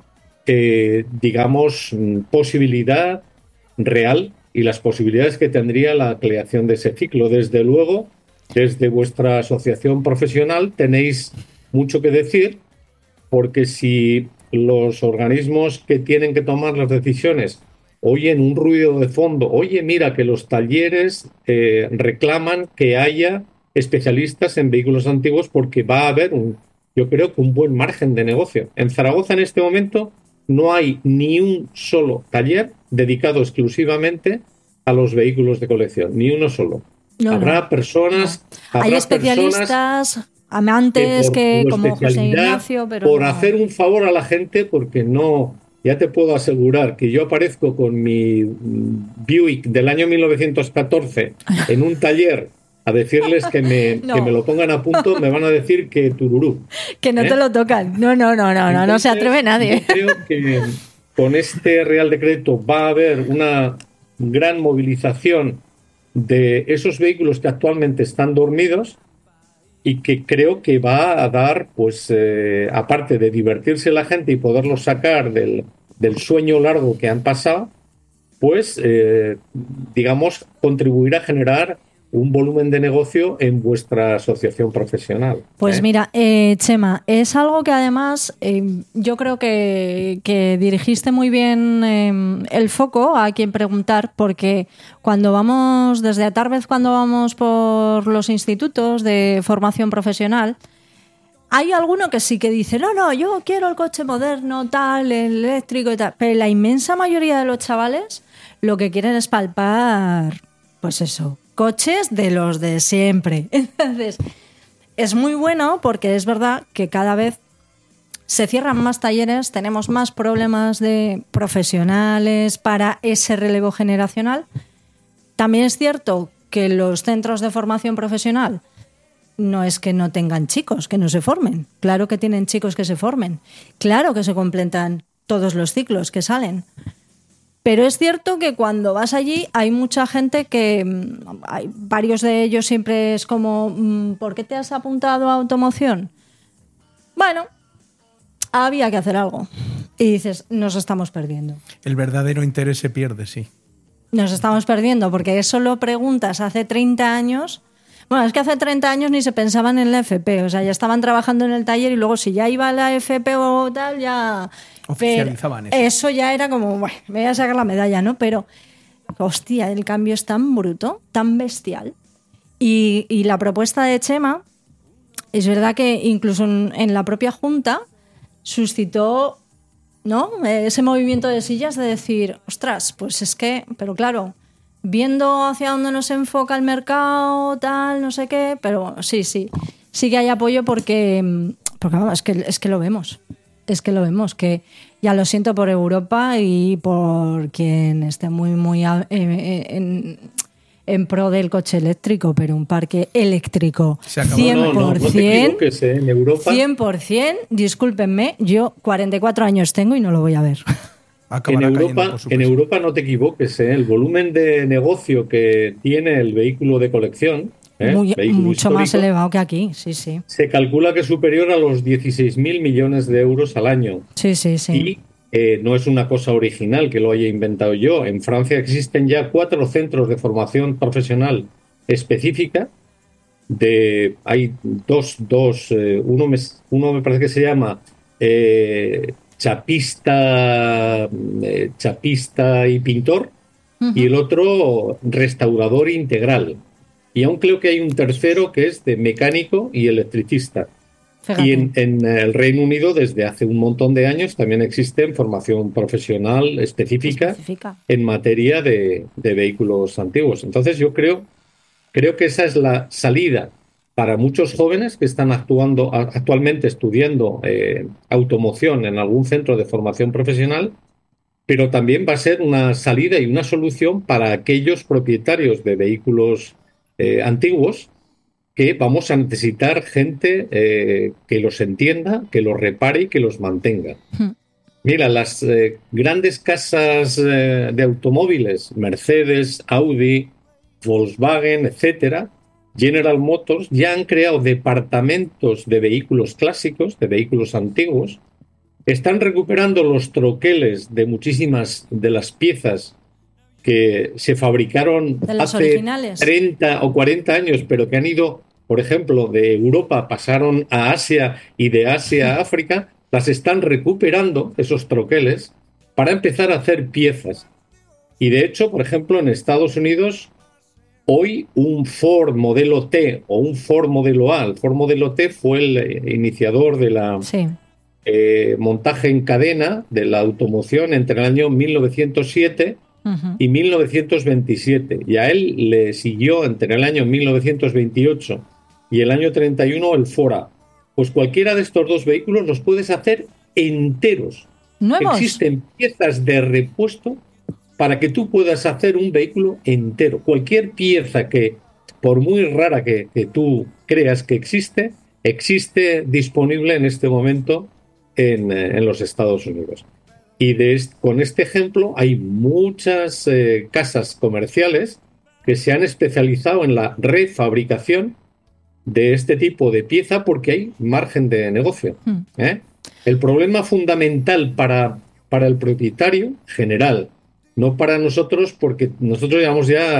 digamos, posibilidad real y las posibilidades que tendría la creación de ese ciclo. Desde luego, desde vuestra asociación profesional tenéis mucho que decir, porque si los organismos que tienen que tomar las decisiones oyen un ruido de fondo, oye, mira que los talleres reclaman que haya especialistas en vehículos antiguos porque va a haber yo creo que un buen margen de negocio. En Zaragoza en este momento no hay ni un solo taller dedicado exclusivamente a los vehículos de colección, ni uno solo. Habrá personas... Hay especialistas, amantes que como José Ignacio, pero por hacer un favor a la gente, porque no... Ya te puedo asegurar que yo aparezco con mi Buick del año 1914 en un taller a decirles que me lo pongan a punto, me van a decir que tururú. Que no te lo tocan. Entonces, no se atreve nadie. Yo creo que con este Real Decreto va a haber una gran movilización de esos vehículos que actualmente están dormidos y que creo que va a dar, pues, aparte de divertirse la gente y poderlos sacar del sueño largo que han pasado, pues, digamos, contribuir a generar un volumen de negocio en vuestra asociación profesional. Pues mira, Chema, es algo que además yo creo que dirigiste muy bien el foco a quien preguntar, porque cuando vamos, desde Atarbez, cuando vamos por los institutos de formación profesional, hay alguno que sí que dice, no, yo quiero el coche moderno, tal, el eléctrico y tal, pero la inmensa mayoría de los chavales lo que quieren es palpar, pues eso, coches de los de siempre. Entonces, es muy bueno porque es verdad que cada vez se cierran más talleres, tenemos más problemas de profesionales para ese relevo generacional. También es cierto que los centros de formación profesional no es que no tengan chicos que no se formen. Claro que tienen chicos que se formen. Claro que se completan todos los ciclos que salen. Pero es cierto que cuando vas allí hay mucha gente que, hay varios de ellos siempre es como, ¿por qué te has apuntado a automoción? Bueno, había que hacer algo. Y dices, nos estamos perdiendo. El verdadero interés se pierde, sí. Nos estamos perdiendo porque eso lo preguntas hace 30 años. Bueno, es que hace 30 años ni se pensaban en la FP, o sea, ya estaban trabajando en el taller y luego si ya iba a la FP o tal, ya... Oficializaban eso. Eso ya era como, bueno, me voy a sacar la medalla, ¿no? Pero, hostia, el cambio es tan bruto, tan bestial. Y la propuesta de Chema, es verdad que incluso en la propia Junta suscitó, ¿no?, ese movimiento de sillas de decir, ostras, pues es que, pero claro, viendo hacia dónde nos enfoca el mercado, tal, no sé qué, pero sí que hay apoyo porque vamos, es que lo vemos. Es que lo vemos, que ya lo siento por Europa y por quien esté muy en pro del coche eléctrico, pero un parque eléctrico 100%, no te equivoques, en Europa 100%, discúlpenme, yo 44 años tengo y no lo voy a ver. En Europa no te equivoques, el volumen de negocio que tiene el vehículo de colección, mucho más elevado que aquí, sí. Se calcula que es superior a los 16.000 millones de euros al año. Sí. Y no es una cosa original que lo haya inventado yo. En Francia existen ya 4 centros de formación profesional específica. Hay dos uno me parece que se llama chapista y pintor, y el otro restaurador integral. Y aún creo que hay un tercero que es de mecánico y electricista. Fíjate. Y en el Reino Unido desde hace un montón de años también existe formación profesional específica en materia de vehículos antiguos. Entonces yo creo que esa es la salida para muchos jóvenes que están actualmente estudiando automoción en algún centro de formación profesional, pero también va a ser una salida y una solución para aquellos propietarios de vehículos antiguos, que vamos a necesitar gente que los entienda, que los repare y que los mantenga. Mira, las grandes casas de automóviles, Mercedes, Audi, Volkswagen, etcétera, General Motors, ya han creado departamentos de vehículos clásicos, de vehículos antiguos, están recuperando los troqueles de muchísimas de las piezas que se fabricaron hace originales. 30 o 40 años, pero que han ido, por ejemplo, de Europa pasaron a Asia y de Asia a África, las están recuperando, esos troqueles, para empezar a hacer piezas. Y de hecho, por ejemplo, en Estados Unidos, hoy un Ford modelo T o un Ford modelo A, el Ford modelo T fue el iniciador de la montaje en cadena de la automoción entre el año 1907 y 1927, y a él le siguió entre el año 1928 y el año 31 el Fora. Pues cualquiera de estos dos vehículos los puedes hacer enteros. ¿Nuevos? Existen piezas de repuesto para que tú puedas hacer un vehículo entero. Cualquier pieza que, por muy rara que tú creas que existe disponible en este momento en los Estados Unidos. Y con este ejemplo hay muchas casas comerciales que se han especializado en la refabricación de este tipo de pieza porque hay margen de negocio. El problema fundamental para el propietario general, no para nosotros, porque nosotros llevamos ya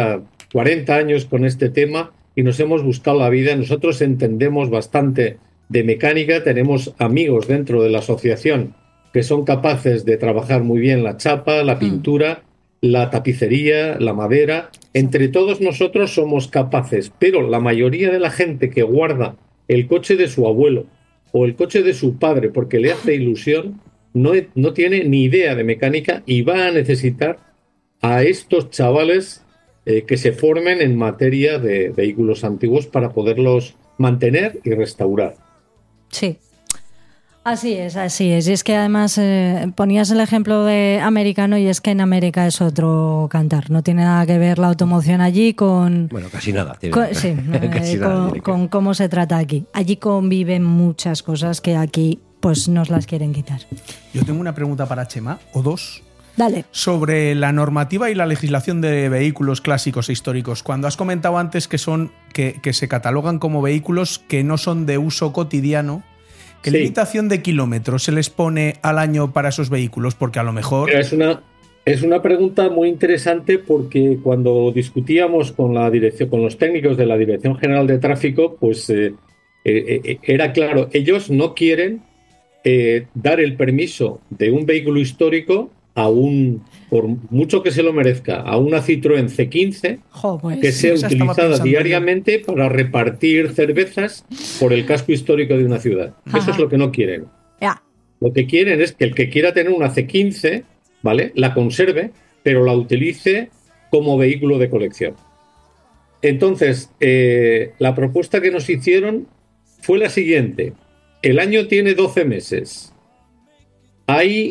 40 años con este tema y nos hemos buscado la vida. Nosotros entendemos bastante de mecánica, tenemos amigos dentro de la asociación que son capaces de trabajar muy bien la chapa, la pintura, la tapicería, la madera. Entre todos nosotros somos capaces, pero la mayoría de la gente que guarda el coche de su abuelo o el coche de su padre porque le hace ilusión, no tiene ni idea de mecánica y va a necesitar a estos chavales que se formen en materia de vehículos antiguos para poderlos mantener y restaurar. Sí. Así es, así es. Y es que además ponías el ejemplo de americano y es que en América es otro cantar. No tiene nada que ver la automoción allí con... Bueno, casi nada. Sí, Casi nada, con cómo se trata aquí. Allí conviven muchas cosas que aquí pues nos las quieren quitar. Yo tengo una pregunta para Chema, o dos. Dale. Sobre la normativa y la legislación de vehículos clásicos e históricos. Cuando has comentado antes que se catalogan como vehículos que no son de uso cotidiano, ¿qué limitación de kilómetros se les pone al año para esos vehículos? Porque a lo mejor... Es una pregunta muy interesante porque cuando discutíamos con los técnicos de la Dirección General de Tráfico, pues era claro, ellos no quieren dar el permiso de un vehículo histórico por mucho que se lo merezca, a una Citroën C15 que sea utilizada diariamente para repartir cervezas por el casco histórico de una ciudad. Ajá. Eso es lo que no quieren. Yeah. Lo que quieren es que el que quiera tener una C15, ¿vale?, la conserve, pero la utilice como vehículo de colección. Entonces, la propuesta que nos hicieron fue la siguiente. El año tiene 12 meses. Hay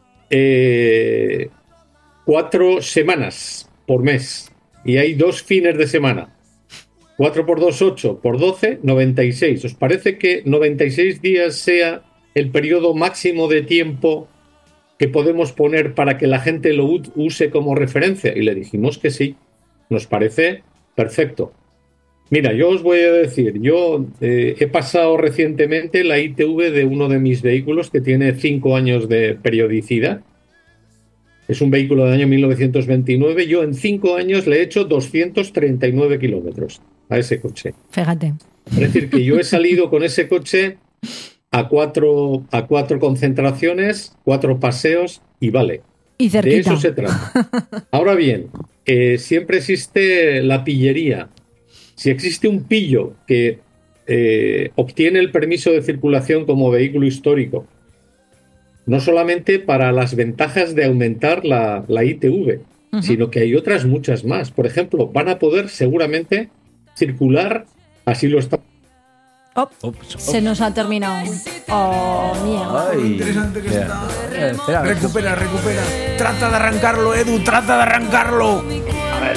4 semanas por mes y hay 2 fines de semana. 4 por 2, 8 por 12, 96. ¿Os parece que 96 días sea el periodo máximo de tiempo que podemos poner para que la gente lo use como referencia? Y le dijimos que sí, nos parece perfecto. Mira, yo os voy a decir, yo he pasado recientemente la ITV de uno de mis vehículos que tiene 5 años de periodicidad. Es un vehículo del año 1929. Yo en 5 años le he hecho 239 kilómetros a ese coche. Fíjate. Es decir, que yo he salido con ese coche a cuatro concentraciones, 4 paseos y vale. Y cerquita. De eso se trata. Ahora bien, siempre existe la pillería. Si existe un pillo que obtiene el permiso de circulación como vehículo histórico, no solamente para las ventajas de aumentar la ITV, sino que hay otras muchas más. Por ejemplo, van a poder seguramente circular, así lo está. Se nos ha terminado. Oh, mierda. Ay, interesante que está. Recupera. Trata de arrancarlo, Edu, trata de arrancarlo. A ver.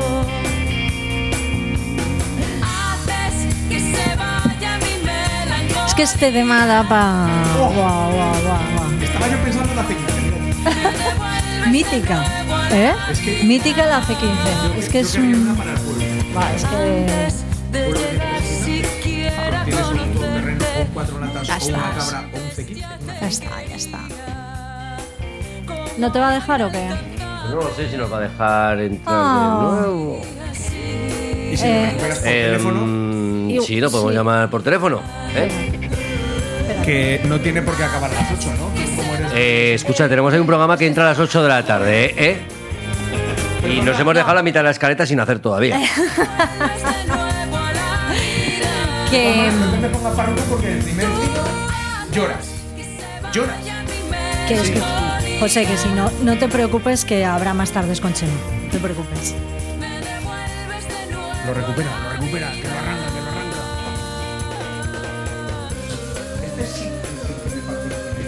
Es que este tema da para... Estaba yo pensando en la C15. Mítica, ¿eh? Es que... Mítica la C15. Es que es un... es que... Tienes un terreno con 4 latas ya o una cabra o un C15. Ya está. ¿No te va a dejar o qué? No lo sé si nos va a dejar entrar de nuevo. ¿Y si lo recuperas por teléfono? Sí, lo podemos llamar por teléfono. Que no tiene por qué acabar a las 8, ¿no? Escucha, tenemos ahí un programa que entra a las 8 de la tarde, ¿eh? Y nos hemos dejado la mitad de la escaleta sin hacer todavía. Que... No me pongas parruco porque el primer día lloras. Que es que, José, que si no te preocupes que habrá más tardes con Chema. No te preocupes. Lo recupera, que lo arranca. Este sí que me parece que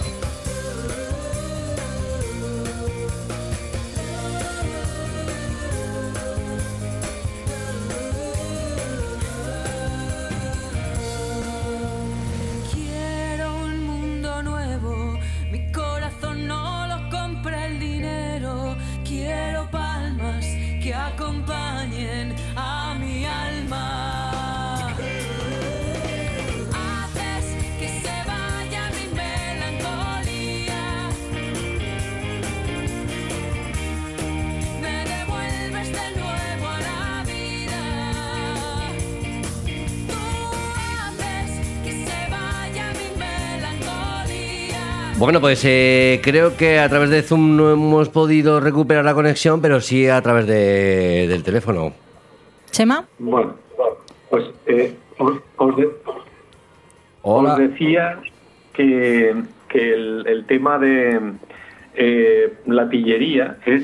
Quiero un mundo nuevo, mi corazón no lo compra el dinero. Quiero palmas que acompañen a mi alma. Bueno, pues creo que a través de Zoom no hemos podido recuperar la conexión, pero sí a través del teléfono. ¿Chema? Bueno, pues Hola. os decía que el tema de la pillería es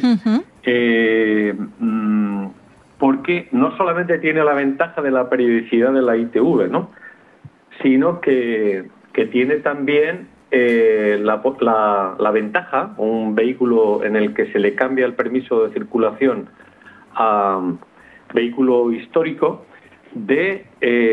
porque no solamente tiene la ventaja de la periodicidad de la ITV, ¿no? Sino que tiene también la ventaja, un vehículo en el que se le cambia el permiso de circulación a vehículo histórico, de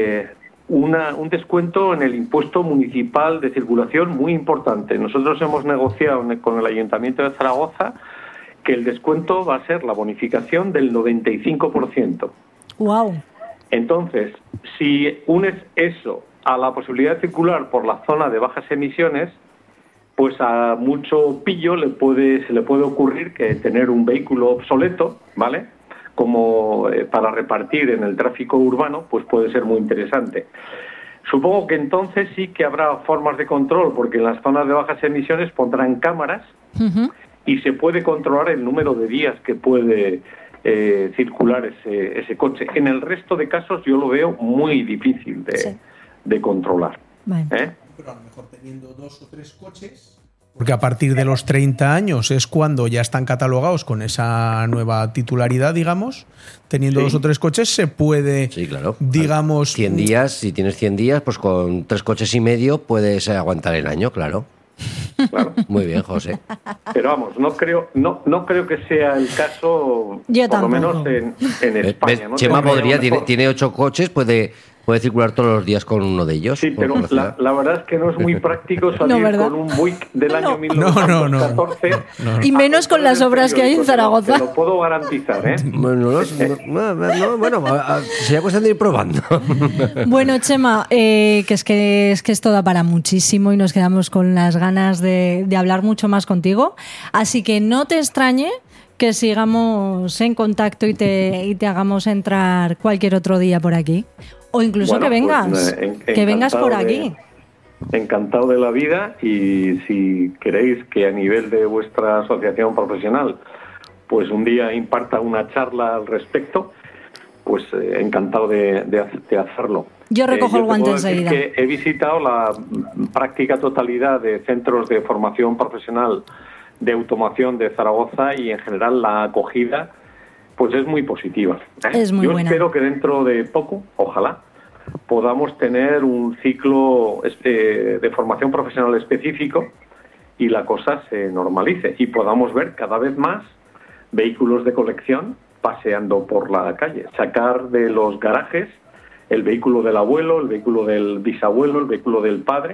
un descuento en el impuesto municipal de circulación muy importante. Nosotros hemos negociado con el Ayuntamiento de Zaragoza que el descuento va a ser la bonificación del 95%. ¡Wow! Entonces, si unes eso a la posibilidad de circular por la zona de bajas emisiones, pues a mucho pillo se le puede ocurrir que tener un vehículo obsoleto, ¿vale?, como para repartir en el tráfico urbano, pues puede ser muy interesante. Supongo que entonces sí que habrá formas de control, porque en las zonas de bajas emisiones pondrán cámaras y se puede controlar el número de días que puede circular ese coche. En el resto de casos yo lo veo muy difícil de controlar. Bueno. Pero a lo mejor teniendo 2 o 3 coches. Porque a partir de los 30 años es cuando ya están catalogados con esa nueva titularidad, digamos. Teniendo 2 o 3 coches se puede, sí, claro, digamos... 100 días, si tienes 100 días, pues con 3 coches y medio puedes aguantar el año, claro. Claro. Muy bien, José. Pero vamos, no creo que sea el caso, Yo por tampoco. lo menos en España. ¿No? Chema podría, Mejor. tiene 8 coches, puede circular todos los días con uno de ellos. Sí, pero la verdad es que no es muy práctico salir ¿verdad? con un Buick del año No. 1914. Y menos con las obras que hay en Zaragoza. Te lo puedo garantizar, ¿eh? Bueno, sería cuestión de ir probando. Bueno, Chema, que esto da para muchísimo y nos quedamos con las ganas de hablar mucho más contigo. Así que no te extrañe que sigamos en contacto y te hagamos entrar cualquier otro día por aquí. O incluso Bueno, que vengas, pues, que vengas por encantado aquí. Encantado de la vida, y si queréis que a nivel de vuestra asociación profesional pues un día imparta una charla al respecto, pues encantado de hacerlo. Yo recojo el guante enseguida. Que he visitado la práctica totalidad de centros de formación profesional de automoción de Zaragoza, y en general la acogida pues es muy positiva. Es muy Yo buena. espero que dentro de poco, ojalá, podamos tener un ciclo de formación profesional específico y la cosa se normalice y podamos ver cada vez más vehículos de colección paseando por la calle, sacar de los garajes el vehículo del abuelo, el vehículo del bisabuelo, el vehículo del padre.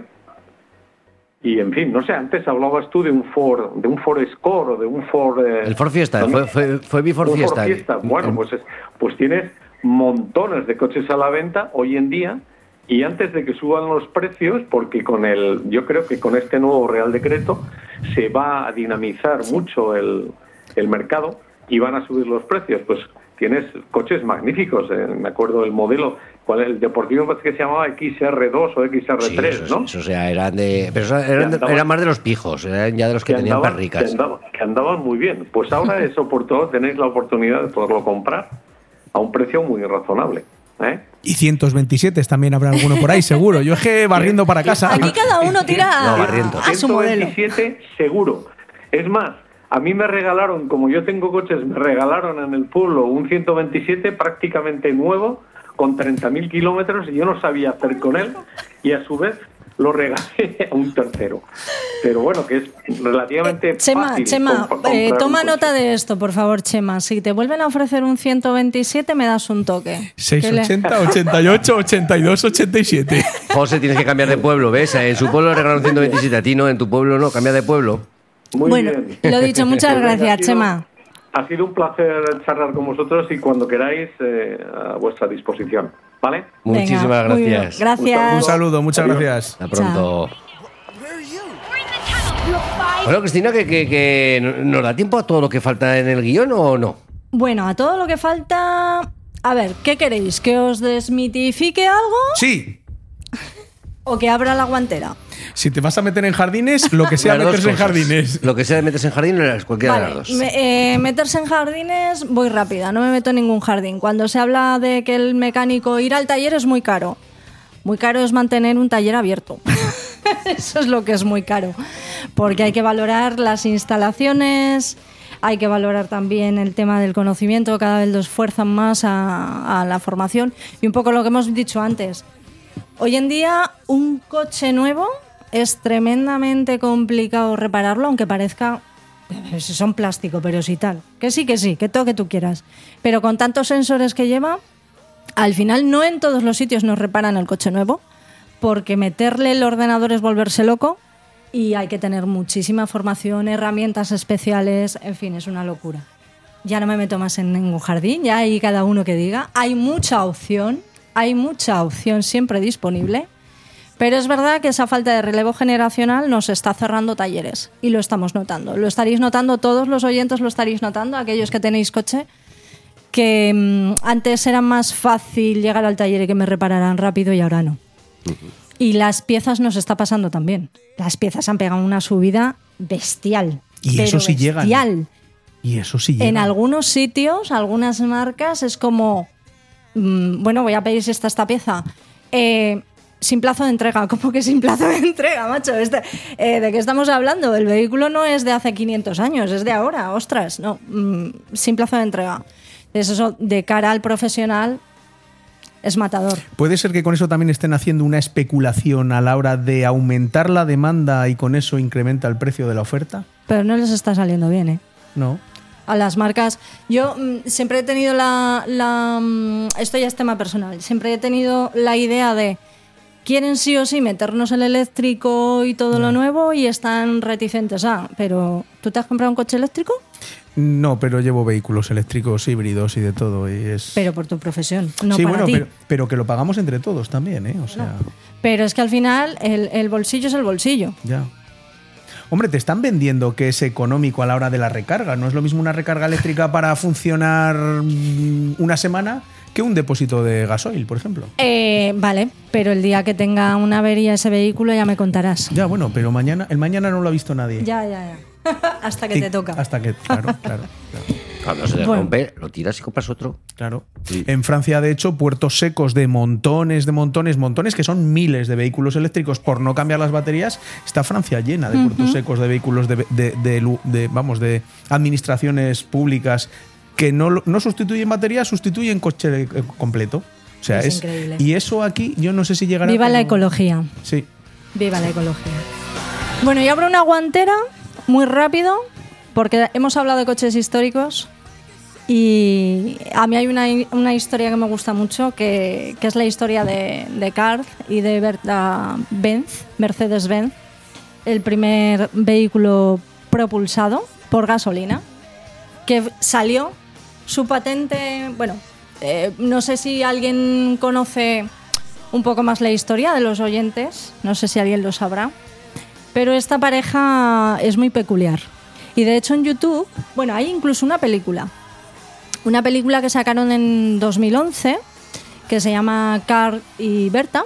Y en fin, no sé, antes hablabas tú de un Ford Escort o de un Ford... El Ford Fiesta, fue mi Ford Fiesta. Bueno, pues tienes montones de coches a la venta hoy en día, y antes de que suban los precios, porque yo creo que con este nuevo Real Decreto se va a dinamizar mucho el mercado y van a subir los precios, pues tienes coches magníficos. Me acuerdo del modelo, el deportivo parece que se llamaba XR2 o XR3, sí, ¿no? Eso eran más de los pijos, eran ya de los que tenían perricas. Que andaban muy bien. Pues ahora tenéis la oportunidad de poderlo comprar a un precio muy razonable. Y 127 también habrá alguno por ahí, seguro. Yo es que barriendo para casa. Aquí cada uno tira a su modelo. 127 seguro. Es más, a mí me regalaron, como yo tengo coches, me regalaron en el pueblo un 127 prácticamente nuevo, con 30.000 kilómetros, y yo no sabía hacer con él, y a su vez lo regalé a un tercero. Pero bueno, que es relativamente fácil. Chema, comprar toma un nota coche. de esto, por favor, Chema. Si te vuelven a ofrecer un 127, me das un toque. 680, 88, 82, 87. José, tienes que cambiar de pueblo, ¿ves? En su pueblo le regalaron 127, a ti no, en tu pueblo no, cambia de pueblo. Muy Bueno, bien. lo dicho, muchas gracias, Chema. Ha sido un placer charlar con vosotros, y cuando queráis, a vuestra disposición. ¿Vale? Muchísimas Venga, muy bien. gracias. Gracias. Un saludo, muchas Adiós. gracias. Hasta pronto. Bueno, Cristina, que ¿nos da tiempo a todo lo que falta en el guión o no? Bueno, a todo lo que falta... A ver, ¿qué queréis? ¿Que os desmitifique algo? Sí. o que abra la guantera. Si te vas a meter en jardines, lo que sea Las dos meterse en cosas. jardines. Lo que sea de meterse en jardines, cualquiera de Vale, las dos. meterse en jardines, voy rápida, no me meto en ningún jardín. Cuando se habla de que el mecánico ir al taller es muy caro. Muy caro es mantener un taller abierto. Eso es lo que es muy caro. Porque hay que valorar las instalaciones, hay que valorar también el tema del conocimiento, cada vez lo esfuerzan más a la formación. Y un poco lo que hemos dicho antes. Hoy en día, un coche nuevo es tremendamente complicado repararlo, aunque parezca, si son plástico, pero sí tal. Que sí, que todo que tú quieras. Pero con tantos sensores que lleva, al final no en todos los sitios nos reparan el coche nuevo, porque meterle el ordenador es volverse loco y hay que tener muchísima formación, herramientas especiales, en fin, es una locura. Ya no me meto más en ningún jardín, ya hay cada uno que diga. Hay mucha opción siempre disponible. Pero es verdad que esa falta de relevo generacional nos está cerrando talleres y lo estamos notando. Lo estaréis notando todos los oyentes, lo estaréis notando, aquellos que tenéis coche, que antes era más fácil llegar al taller y que me repararan rápido y ahora no. Y las piezas nos está pasando también. Las piezas han pegado una subida bestial. Y eso sí bestial. llegan. Y eso sí llegan. En algunos sitios, algunas marcas, es como, bueno, voy a pedir si está esta pieza. Sin plazo de entrega. ¿Cómo que sin plazo de entrega, macho? ¿De qué estamos hablando? El vehículo no es de hace 500 años, es de ahora. Ostras, no. Sin plazo de entrega. Eso de cara al profesional es matador. ¿Puede ser que con eso también estén haciendo una especulación a la hora de aumentar la demanda y con eso incrementa el precio de la oferta? Pero no les está saliendo bien, ¿eh? No. A las marcas. Yo siempre he tenido esto ya es tema personal. Siempre he tenido la idea de quieren sí o sí meternos el eléctrico y todo lo nuevo y están reticentes. Pero ¿tú te has comprado un coche eléctrico? No, pero llevo vehículos eléctricos, híbridos y de todo. Y es... Pero por tu profesión, no sí, para bueno, ti. pero que lo pagamos entre todos también, ¿eh? O sea, Pero es que al final el bolsillo es el bolsillo. ya. Hombre, te están vendiendo que es económico a la hora de la recarga. No es lo mismo una recarga eléctrica para funcionar una semana que un depósito de gasoil, por ejemplo. Vale, pero el día que tenga una avería ese vehículo ya me contarás. Ya, bueno, pero el mañana no lo ha visto nadie. Ya. Hasta que te toca. Hasta que, claro. Cuando se te rompe, lo tiras y compras otro. Claro. Sí. En Francia, de hecho, puertos secos de montones, que son miles de vehículos eléctricos por no cambiar las baterías. Está Francia llena de puertos secos de vehículos de administraciones públicas que no sustituyen baterías, sustituyen coche completo. O sea, Es increíble. Y eso aquí, yo no sé si llegará. Viva la pero- ecología. Sí. Viva la ecología. Bueno, y abro una guantera muy rápido, porque hemos hablado de coches históricos y a mí hay una historia que me gusta mucho, que es la historia de Karl y de Berta Benz, Mercedes-Benz, el primer vehículo propulsado por gasolina, que salió su patente, bueno, no sé si alguien conoce un poco más la historia de los oyentes, no sé si alguien lo sabrá, pero esta pareja es muy peculiar. Y de hecho en YouTube, bueno, hay incluso una película que sacaron en 2011 que se llama Karl y Berta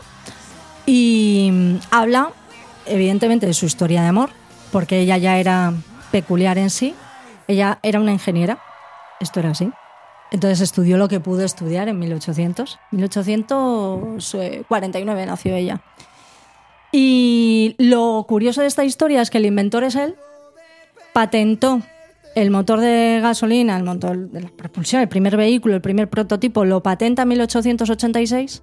y habla evidentemente de su historia de amor, porque ella ya era peculiar en sí, ella era una ingeniera, esto era así. Entonces estudió lo que pudo estudiar en 1849 nació ella. Y lo curioso de esta historia es que el inventor es él, patentó el motor de gasolina, el motor de la propulsión, el primer vehículo, el primer prototipo, lo patenta en 1886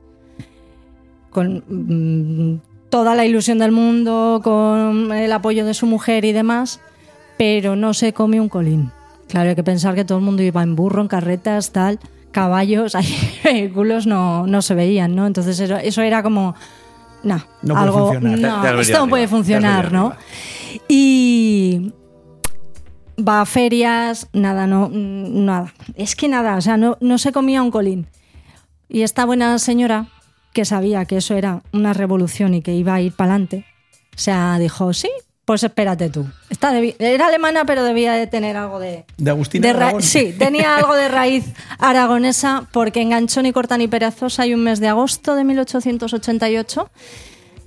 con toda la ilusión del mundo, con el apoyo de su mujer y demás, pero no se come un colín. Claro, hay que pensar que todo el mundo iba en burro, en carretas, tal, caballos, ahí vehículos no se veían, ¿no? Entonces eso era como, No puede algo, funcionar. no, Te has venido esto no arriba, puede te has funcionar, venido ¿no? arriba. Y va a ferias, nada. Es que nada, o sea, no se comía un colín. Y esta buena señora, que sabía que eso era una revolución y que iba a ir para adelante, o sea, dijo, sí, pues espérate tú. Era alemana, pero debía de tener algo de Agustina Aragón. Sí, tenía algo de raíz aragonesa, porque enganchó ni corta ni perezosa y un mes de agosto de 1888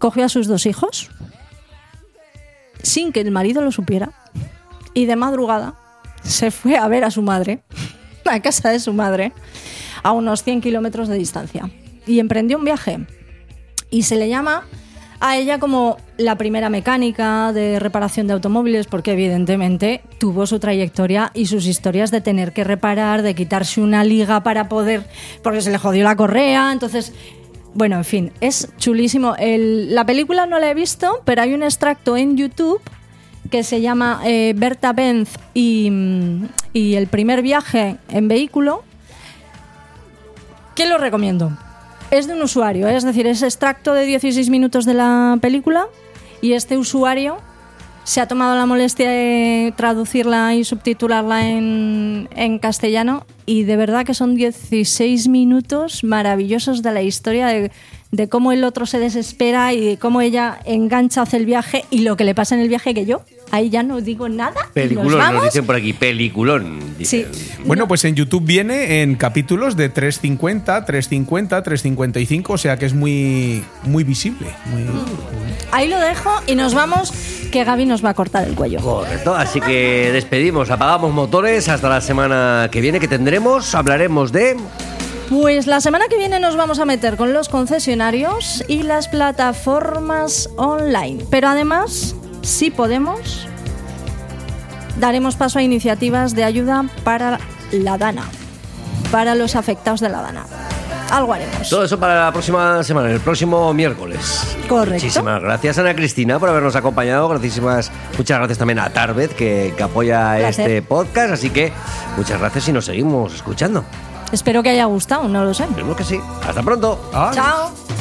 cogió a sus 2 hijos, sin que el marido lo supiera, y de madrugada se fue a ver a su madre, a casa de su madre, a unos 100 kilómetros de distancia. Y emprendió un viaje. Y se le llama a ella como la primera mecánica de reparación de automóviles, porque evidentemente tuvo su trayectoria y sus historias de tener que reparar, de quitarse una liga para poder, porque se le jodió la correa, entonces... Bueno, en fin, es chulísimo. La película no la he visto, pero hay un extracto en YouTube que se llama Berta Benz y el primer viaje en vehículo, que lo recomiendo. Es de un usuario, es decir, es extracto de 16 minutos de la película y este usuario se ha tomado la molestia de traducirla y subtitularla en castellano y de verdad que son 16 minutos maravillosos de la historia de cómo el otro se desespera y de cómo ella engancha, hace el viaje y lo que le pasa en el viaje, que yo ahí ya no digo nada. Peliculón, nos dicen por aquí, peliculón. Sí. Bueno, pues en YouTube viene en capítulos de 3.50, 3.50, 3.55, o sea que es muy, muy visible. Ahí lo dejo y nos vamos, que Gaby nos va a cortar el cuello. Correcto, así que despedimos, apagamos motores hasta la semana que viene, que hablaremos de... Pues la semana que viene nos vamos a meter con los concesionarios y las plataformas online. Pero además, si podemos, daremos paso a iniciativas de ayuda para la Dana, para los afectados de la Dana. Algo haremos. Todo eso para la próxima semana, el próximo miércoles. Correcto. Muchísimas gracias, Ana Cristina, por habernos acompañado. Muchas gracias también a Tarbet, que apoya este podcast. Así que muchas gracias y nos seguimos escuchando. Espero que haya gustado, no lo sé. Esperemos que sí. Hasta pronto. Chao.